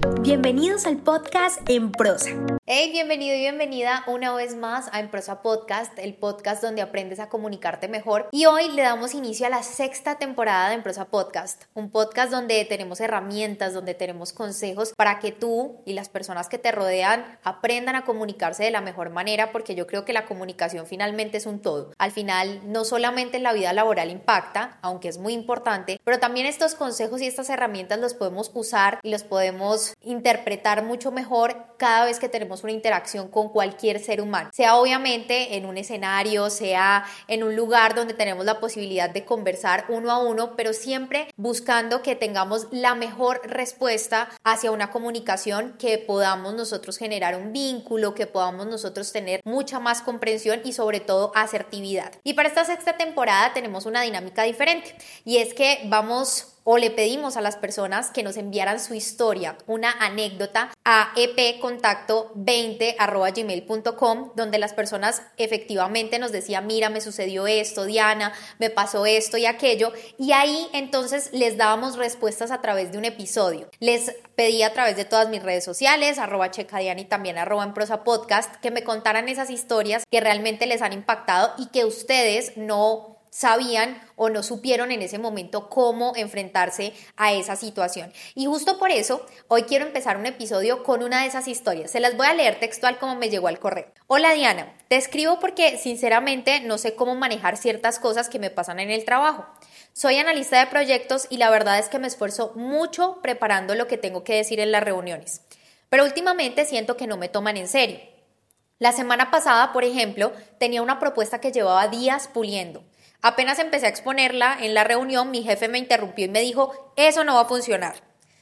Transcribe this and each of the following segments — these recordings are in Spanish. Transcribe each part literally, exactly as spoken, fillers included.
Bienvenidos al podcast En Prosa. Hey, bienvenido y bienvenida una vez más a En Prosa Podcast, el podcast donde aprendes a comunicarte mejor. Y hoy le damos inicio a la sexta temporada de En Prosa Podcast, un podcast donde tenemos herramientas, donde tenemos consejos para que tú y las personas que te rodean aprendan a comunicarse de la mejor manera, porque yo creo que la comunicación finalmente es un todo. Al final, no solamente en la vida laboral impacta, aunque es muy importante, pero también estos consejos y estas herramientas los podemos usar y los podemos interpretar mucho mejor cada vez que tenemos una interacción con cualquier ser humano, sea obviamente en un escenario, sea en un lugar donde tenemos la posibilidad de conversar uno a uno, pero siempre buscando que tengamos la mejor respuesta hacia una comunicación, que podamos nosotros generar un vínculo, que podamos nosotros tener mucha más comprensión y sobre todo asertividad. Y para esta sexta temporada tenemos una dinámica diferente, y es que vamos o le pedimos a las personas que nos enviaran su historia, una anécdota, a e p contacto veinte arroba gmail punto com, donde las personas efectivamente nos decían: mira, me sucedió esto, Diana, me pasó esto y aquello, y ahí entonces les dábamos respuestas a través de un episodio. Les pedí a través de todas mis redes sociales, arroba checadiana y también arroba en prosa podcast, que me contaran esas historias que realmente les han impactado y que ustedes no sabían o no supieron en ese momento cómo enfrentarse a esa situación. Y justo por eso hoy quiero empezar un episodio con una de esas historias. Se las voy a leer textual como me llegó al correo. Hola Diana, te escribo porque sinceramente no sé cómo manejar ciertas cosas que me pasan en el trabajo. Soy analista de proyectos y la verdad es que me esfuerzo mucho preparando lo que tengo que decir en las reuniones, pero últimamente siento que no me toman en serio. La semana pasada, por ejemplo, tenía una propuesta que llevaba días puliendo. Apenas empecé a exponerla en la reunión, mi jefe me interrumpió y me dijo: eso no va a funcionar.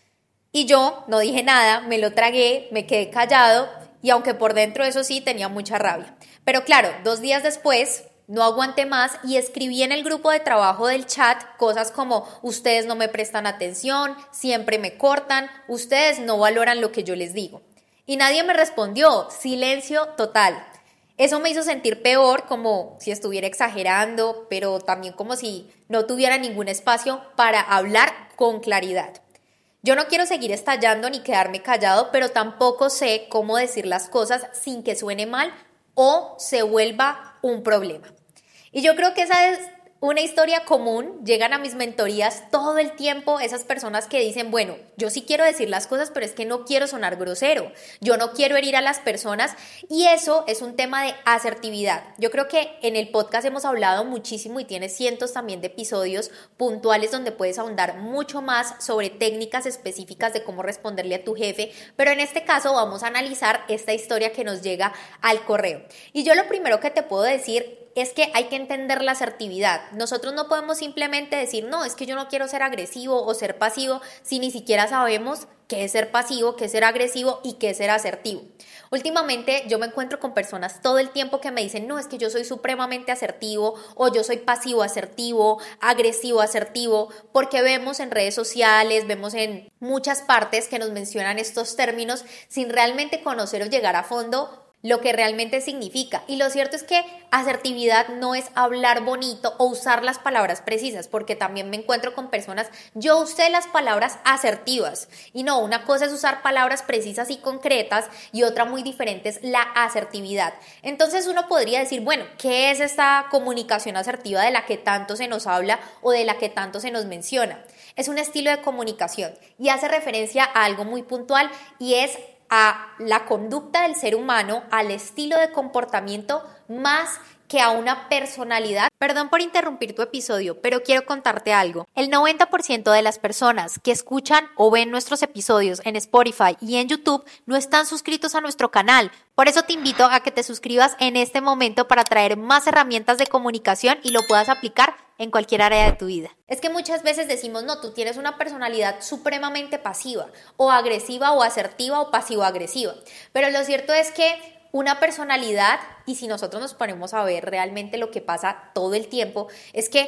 Y yo no dije nada, me lo tragué, me quedé callado, y aunque por dentro eso sí tenía mucha rabia. Pero claro, dos días después no aguanté más y escribí en el grupo de trabajo del chat cosas como: ustedes no me prestan atención, siempre me cortan, ustedes no valoran lo que yo les digo. Y nadie me respondió, silencio total. Eso me hizo sentir peor, como si estuviera exagerando, pero también como si no tuviera ningún espacio para hablar con claridad. Yo no quiero seguir estallando ni quedarme callado, pero tampoco sé cómo decir las cosas sin que suene mal o se vuelva un problema. Y yo creo que esa es una historia común. Llegan a mis mentorías todo el tiempo esas personas que dicen: bueno, yo sí quiero decir las cosas, pero es que no quiero sonar grosero, yo no quiero herir a las personas, y eso es un tema de asertividad. Yo creo que en el podcast hemos hablado muchísimo y tienes cientos también de episodios puntuales donde puedes ahondar mucho más sobre técnicas específicas de cómo responderle a tu jefe, pero en este caso vamos a analizar esta historia que nos llega al correo. Y yo lo primero que te puedo decir es que hay que entender la asertividad. Nosotros no podemos simplemente decir: no, es que yo no quiero ser agresivo o ser pasivo, si ni siquiera sabemos qué es ser pasivo, qué es ser agresivo y qué es ser asertivo. Últimamente yo me encuentro con personas todo el tiempo que me dicen: no, es que yo soy supremamente asertivo, o yo soy pasivo asertivo, agresivo asertivo, porque vemos en redes sociales, vemos en muchas partes que nos mencionan estos términos sin realmente conocer o llegar a fondo lo que realmente significa. Y lo cierto es que asertividad no es hablar bonito o usar las palabras precisas, porque también me encuentro con personas: yo usé las palabras asertivas, y no, una cosa es usar palabras precisas y concretas y otra muy diferente es la asertividad. Entonces uno podría decir: bueno, ¿qué es esta comunicación asertiva de la que tanto se nos habla o de la que tanto se nos menciona? Es un estilo de comunicación y hace referencia a algo muy puntual, y es a la conducta del ser humano, al estilo de comportamiento, más que a una personalidad. Perdón por interrumpir tu episodio, pero quiero contarte algo. El noventa por ciento de las personas que escuchan o ven nuestros episodios en Spotify y en YouTube no están suscritos a nuestro canal. Por eso te invito a que te suscribas en este momento para traer más herramientas de comunicación y lo puedas aplicar en cualquier área de tu vida. Es que muchas veces decimos: no, tú tienes una personalidad supremamente pasiva, o agresiva, o asertiva, o pasivo-agresiva. Pero lo cierto es que una personalidad, y si nosotros nos ponemos a ver realmente lo que pasa todo el tiempo, es que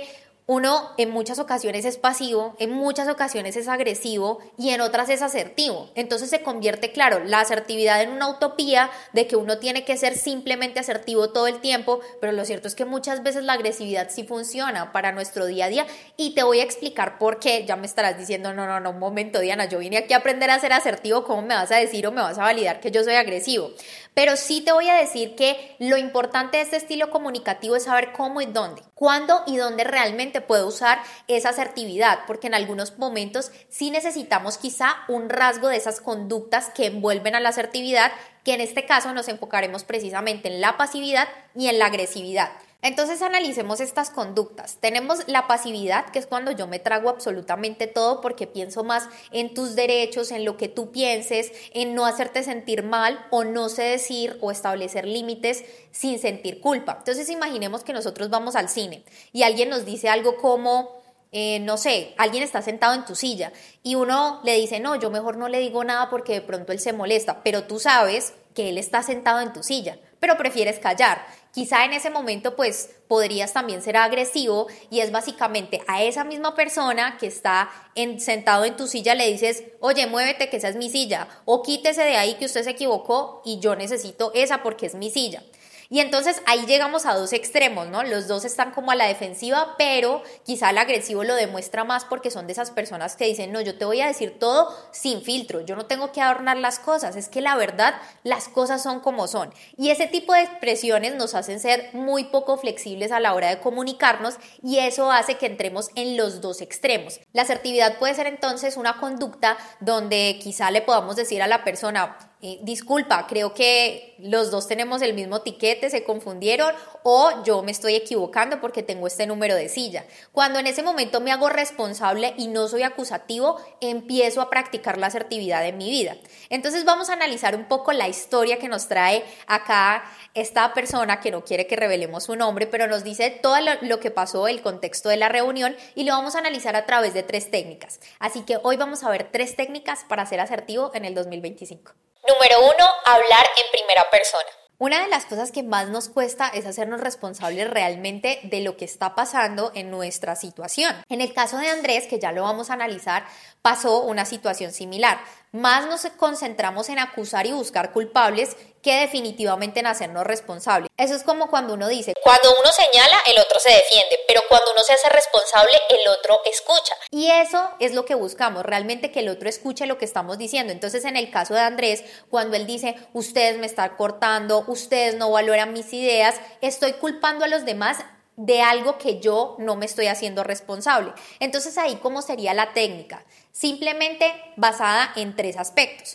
Uno en muchas ocasiones es pasivo, en muchas ocasiones es agresivo y en otras es asertivo. Entonces se convierte, claro, la asertividad en una utopía de que uno tiene que ser simplemente asertivo todo el tiempo, pero lo cierto es que muchas veces la agresividad sí funciona para nuestro día a día y te voy a explicar por qué. Ya me estarás diciendo, no, no, no, un momento, Diana, yo vine aquí a aprender a ser asertivo, ¿cómo me vas a decir o me vas a validar que yo soy agresivo? Pero sí te voy a decir que lo importante de este estilo comunicativo es saber cómo y dónde, cuándo y dónde realmente puedo usar esa asertividad, porque en algunos momentos sí necesitamos quizá un rasgo de esas conductas que envuelven a la asertividad, que en este caso nos enfocaremos precisamente en la pasividad y en la agresividad. Entonces analicemos estas conductas. Tenemos la pasividad, que es cuando yo me trago absolutamente todo porque pienso más en tus derechos, en lo que tú pienses, en no hacerte sentir mal o no sé decir o establecer límites sin sentir culpa. Entonces imaginemos que nosotros vamos al cine y alguien nos dice algo como... Eh, no sé, alguien está sentado en tu silla y uno le dice, no, yo mejor no le digo nada porque de pronto él se molesta, pero tú sabes que él está sentado en tu silla, pero prefieres callar. Quizá en ese momento pues podrías también ser agresivo y es básicamente a esa misma persona que está en, sentado en tu silla le dices, oye, muévete que esa es mi silla, o quítese de ahí que usted se equivocó y yo necesito esa porque es mi silla. Y entonces ahí llegamos a dos extremos, ¿no? Los dos están como a la defensiva, pero quizá el agresivo lo demuestra más porque son de esas personas que dicen, no, yo te voy a decir todo sin filtro, yo no tengo que adornar las cosas, es que la verdad, las cosas son como son. Y ese tipo de expresiones nos hacen ser muy poco flexibles a la hora de comunicarnos y eso hace que entremos en los dos extremos. La asertividad puede ser entonces una conducta donde quizá le podamos decir a la persona, Eh, disculpa, creo que los dos tenemos el mismo tiquete, se confundieron o yo me estoy equivocando porque tengo este número de silla. Cuando en ese momento me hago responsable y no soy acusativo, empiezo a practicar la asertividad en mi vida. Entonces vamos a analizar un poco la historia que nos trae acá esta persona que no quiere que revelemos su nombre, pero nos dice todo lo, lo que pasó, el contexto de la reunión y lo vamos a analizar a través de tres técnicas. Así que hoy vamos a ver tres técnicas para ser asertivo en el dos mil veinticinco. Número uno, hablar en primera persona. Una de las cosas que más nos cuesta es hacernos responsables realmente de lo que está pasando en nuestra situación. En el caso de Andrés, que ya lo vamos a analizar, pasó una situación similar. Más nos concentramos en acusar y buscar culpables que definitivamente en hacernos responsables. Eso es como cuando uno dice, cuando uno señala, el otro se defiende, pero cuando uno se hace responsable, el otro escucha. Y eso es lo que buscamos, realmente que el otro escuche lo que estamos diciendo. Entonces, en el caso de Andrés, cuando él dice, ustedes me están cortando, ustedes no valoran mis ideas, estoy culpando a los demás de algo que yo no me estoy haciendo responsable. Entonces, ahí, ¿cómo sería la técnica? Simplemente basada en tres aspectos.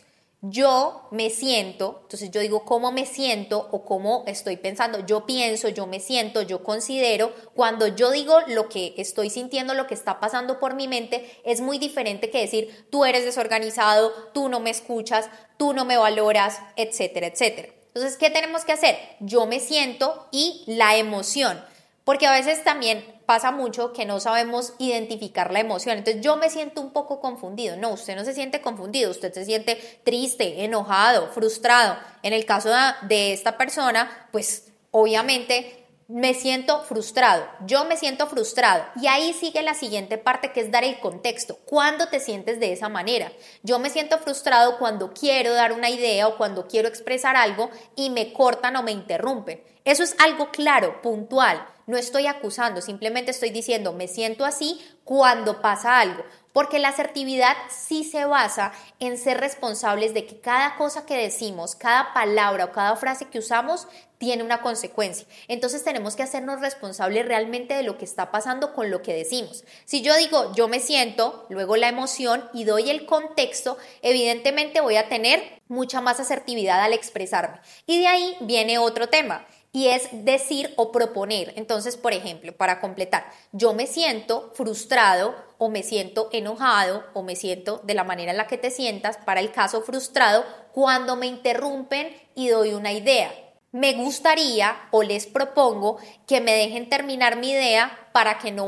Yo me siento, entonces yo digo cómo me siento o cómo estoy pensando, yo pienso, yo me siento, yo considero, cuando yo digo lo que estoy sintiendo, lo que está pasando por mi mente, es muy diferente que decir tú eres desorganizado, tú no me escuchas, tú no me valoras, etcétera, etcétera. Entonces, ¿qué tenemos que hacer? Yo me siento y la emoción, porque a veces también pasa mucho que no sabemos identificar la emoción. Entonces yo me siento un poco confundido. No, usted no se siente confundido, usted se siente triste, enojado, frustrado. En el caso de esta persona, pues obviamente me siento frustrado. Yo me siento frustrado. Y ahí sigue la siguiente parte, que es dar el contexto. ¿Cuándo te sientes de esa manera? Yo me siento frustrado cuando quiero dar una idea o cuando quiero expresar algo y me cortan o me interrumpen. Eso es algo claro, puntual. No estoy acusando, simplemente estoy diciendo me siento así cuando pasa algo, porque la asertividad sí se basa en ser responsables de que cada cosa que decimos, cada palabra o cada frase que usamos tiene una consecuencia. Entonces tenemos que hacernos responsables realmente de lo que está pasando con lo que decimos. Si yo digo yo me siento, luego la emoción y doy el contexto, evidentemente voy a tener mucha más asertividad al expresarme. Y de ahí viene otro tema. Y es decir o proponer. Entonces, por ejemplo, para completar, yo me siento frustrado o me siento enojado o me siento de la manera en la que te sientas, para el caso frustrado, cuando me interrumpen y doy una idea. Me gustaría o les propongo que me dejen terminar mi idea para que no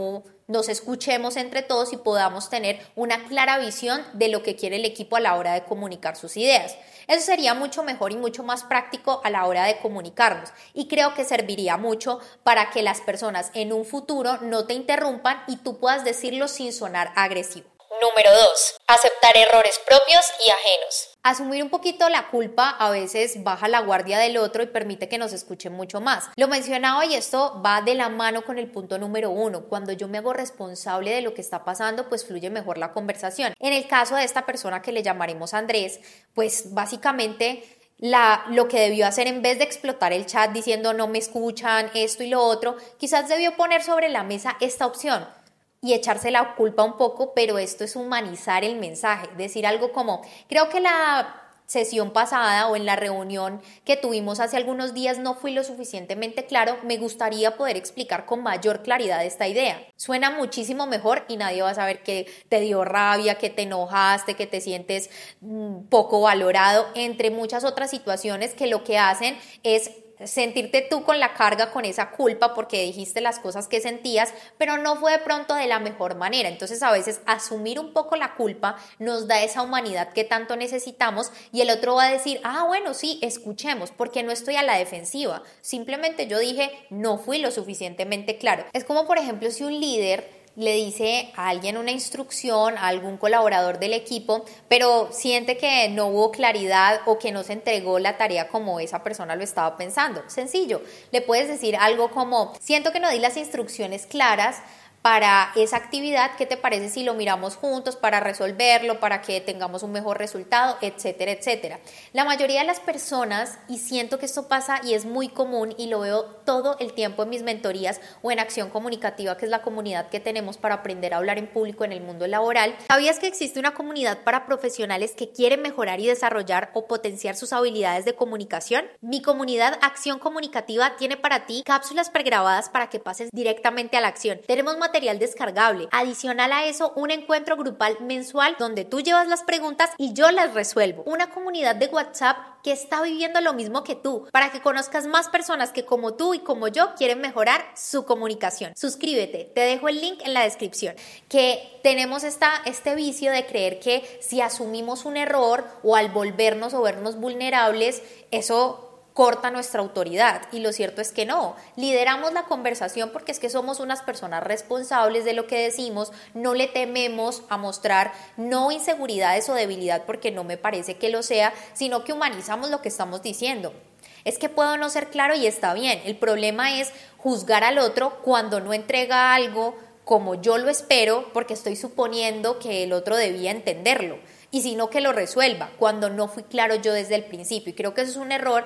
nos escuchemos entre todos y podamos tener una clara visión de lo que quiere el equipo a la hora de comunicar sus ideas. Eso sería mucho mejor y mucho más práctico a la hora de comunicarnos y creo que serviría mucho para que las personas en un futuro no te interrumpan y tú puedas decirlo sin sonar agresivo. Número dos. Aceptar errores propios y ajenos. Asumir un poquito la culpa a veces baja la guardia del otro y permite que nos escuchen mucho más. Lo mencionaba y esto va de la mano con el punto número uno. Cuando yo me hago responsable de lo que está pasando, pues fluye mejor la conversación. En el caso de esta persona que le llamaremos Andrés, pues básicamente La, lo que debió hacer en vez de explotar el chat diciendo no me escuchan, esto y lo otro, quizás debió poner sobre la mesa esta opción y echarse la culpa un poco, pero esto es humanizar el mensaje, decir algo como, creo que la sesión pasada o en la reunión que tuvimos hace algunos días no fui lo suficientemente claro, me gustaría poder explicar con mayor claridad esta idea. Suena muchísimo mejor y nadie va a saber que te dio rabia, que te enojaste, que te sientes mmm, poco valorado, entre muchas otras situaciones que lo que hacen es sentirte tú con la carga, con esa culpa porque dijiste las cosas que sentías, pero no fue de pronto de la mejor manera. Entonces a veces asumir un poco la culpa nos da esa humanidad que tanto necesitamos y el otro va a decir, ah bueno, sí, escuchemos, porque no estoy a la defensiva, simplemente yo dije no fui lo suficientemente claro. Es como por ejemplo si un líder le dice a alguien una instrucción, a algún colaborador del equipo, pero siente que no hubo claridad o que no se entregó la tarea como esa persona lo estaba pensando. Sencillo, le puedes decir algo como, siento que no di las instrucciones claras para esa actividad, ¿qué te parece si lo miramos juntos para resolverlo, para que tengamos un mejor resultado, etcétera, etcétera? La mayoría de las personas, y siento que esto pasa y es muy común y lo veo todo el tiempo en mis mentorías o en Acción Comunicativa, que es la comunidad que tenemos para aprender a hablar en público en el mundo laboral. ¿Sabías que existe una comunidad para profesionales que quieren mejorar y desarrollar o potenciar sus habilidades de comunicación? Mi comunidad Acción Comunicativa tiene para ti cápsulas pregrabadas para que pases directamente a la acción. Tenemos material material descargable. Adicional a eso, un encuentro grupal mensual donde tú llevas las preguntas y yo las resuelvo. Una comunidad de WhatsApp que está viviendo lo mismo que tú, para que conozcas más personas que como tú y como yo quieren mejorar su comunicación. Suscríbete, te dejo el link en la descripción. Que tenemos esta, este vicio de creer que si asumimos un error o al volvernos o vernos vulnerables, eso corta nuestra autoridad, y lo cierto es que no. Lideramos la conversación porque es que somos unas personas responsables de lo que decimos, no le tememos a mostrar no inseguridades o debilidad porque no me parece que lo sea, sino que humanizamos lo que estamos diciendo. Es que puedo no ser claro y está bien, el problema es juzgar al otro cuando no entrega algo como yo lo espero porque estoy suponiendo que el otro debía entenderlo. Y sino que lo resuelva cuando no fui claro yo desde el principio. Y creo que eso es un error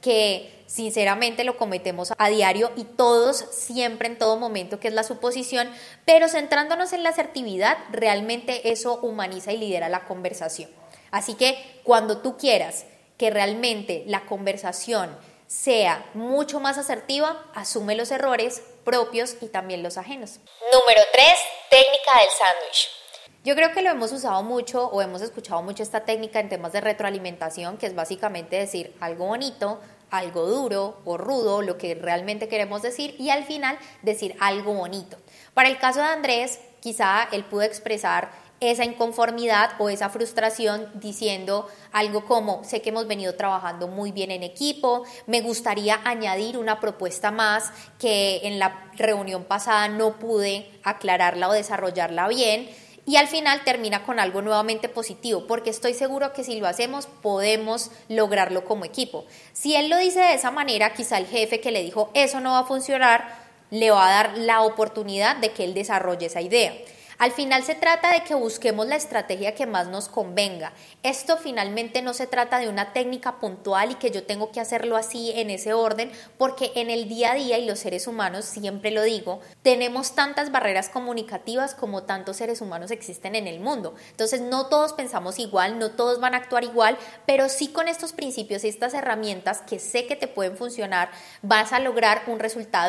que sinceramente lo cometemos a diario y todos siempre en todo momento, que es la suposición, pero centrándonos en la asertividad, realmente eso humaniza y lidera la conversación. Así que cuando tú quieras que realmente la conversación sea mucho más asertiva, asume los errores propios y también los ajenos. Número tres. Técnica del sándwich. Yo creo que lo hemos usado mucho o hemos escuchado mucho esta técnica en temas de retroalimentación, que es básicamente decir algo bonito, algo duro o rudo, lo que realmente queremos decir, y al final decir algo bonito. Para el caso de Andrés, quizá él pudo expresar esa inconformidad o esa frustración diciendo algo como, sé que hemos venido trabajando muy bien en equipo, me gustaría añadir una propuesta más que en la reunión pasada no pude aclararla o desarrollarla bien. Y al final termina con algo nuevamente positivo, porque estoy seguro que si lo hacemos podemos lograrlo como equipo. Si él lo dice de esa manera, quizá el jefe que le dijo eso no va a funcionar, le va a dar la oportunidad de que él desarrolle esa idea. Al final se trata de que busquemos la estrategia que más nos convenga. Esto finalmente no se trata de una técnica puntual y que yo tengo que hacerlo así en ese orden, porque en el día a día, y los seres humanos, siempre lo digo, tenemos tantas barreras comunicativas como tantos seres humanos existen en el mundo. Entonces no todos pensamos igual, no todos van a actuar igual, pero sí con estos principios y estas herramientas que sé que te pueden funcionar, vas a lograr un resultado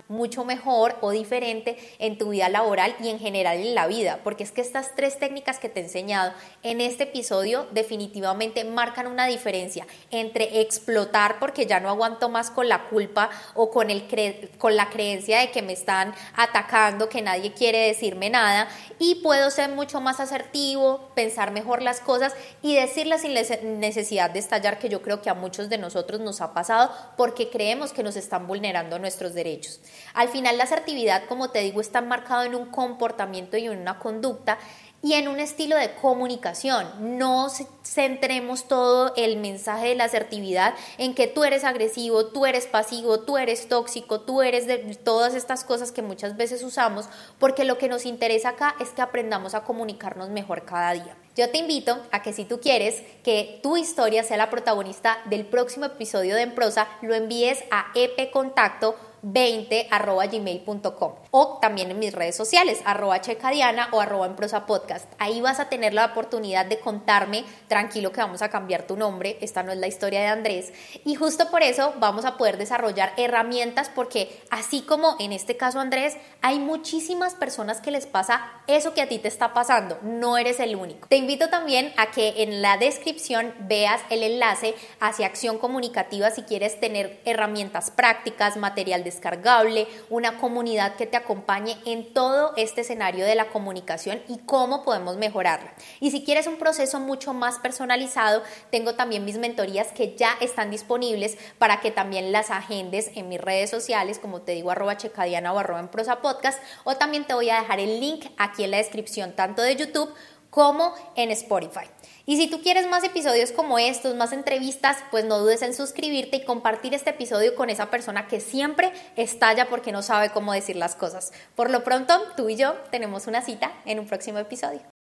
mucho mejor o diferente en tu vida laboral y en general en la vida, porque es que estas tres técnicas que te he enseñado en este episodio definitivamente marcan una diferencia entre explotar porque ya no aguanto más con la culpa o con, el cre- con la creencia de que me están atacando, que nadie quiere decirme nada, y puedo ser mucho más asertivo, pensar mejor las cosas y decirlas sin necesidad de estallar, que yo creo que a muchos de nosotros nos ha pasado porque creemos que nos están vulnerando nuestros derechos. Al final la asertividad, como te digo, está marcado en un comportamiento y en una conducta y en un estilo de comunicación. No centremos todo el mensaje de la asertividad en que tú eres agresivo, tú eres pasivo, tú eres tóxico, tú eres de todas estas cosas que muchas veces usamos, porque lo que nos interesa acá es que aprendamos a comunicarnos mejor cada día. Yo te invito a que si tú quieres que tu historia sea la protagonista del próximo episodio de En Prosa, lo envíes a epcontacto veinte arroba gmail punto com o también en mis redes sociales arroba checadiana o arroba en prosa podcast. Ahí vas a tener la oportunidad de contarme, tranquilo que vamos a cambiar tu nombre, esta no es la historia de Andrés, y justo por eso vamos a poder desarrollar herramientas, porque así como en este caso Andrés, hay muchísimas personas que les pasa eso que a ti te está pasando, no eres el único. Te invito también a que en la descripción veas el enlace hacia Acción Comunicativa si quieres tener herramientas prácticas, material de descargable, una comunidad que te acompañe en todo este escenario de la comunicación y cómo podemos mejorarla. Y si quieres un proceso mucho más personalizado, tengo también mis mentorías que ya están disponibles para que también las agendes en mis redes sociales, como te digo, arroba checadiana o arroba en prosa podcast, o también te voy a dejar el link aquí en la descripción, tanto de YouTube como en Spotify. Y si tú quieres más episodios como estos, más entrevistas, pues no dudes en suscribirte y compartir este episodio con esa persona que siempre estalla porque no sabe cómo decir las cosas. Por lo pronto, tú y yo tenemos una cita en un próximo episodio.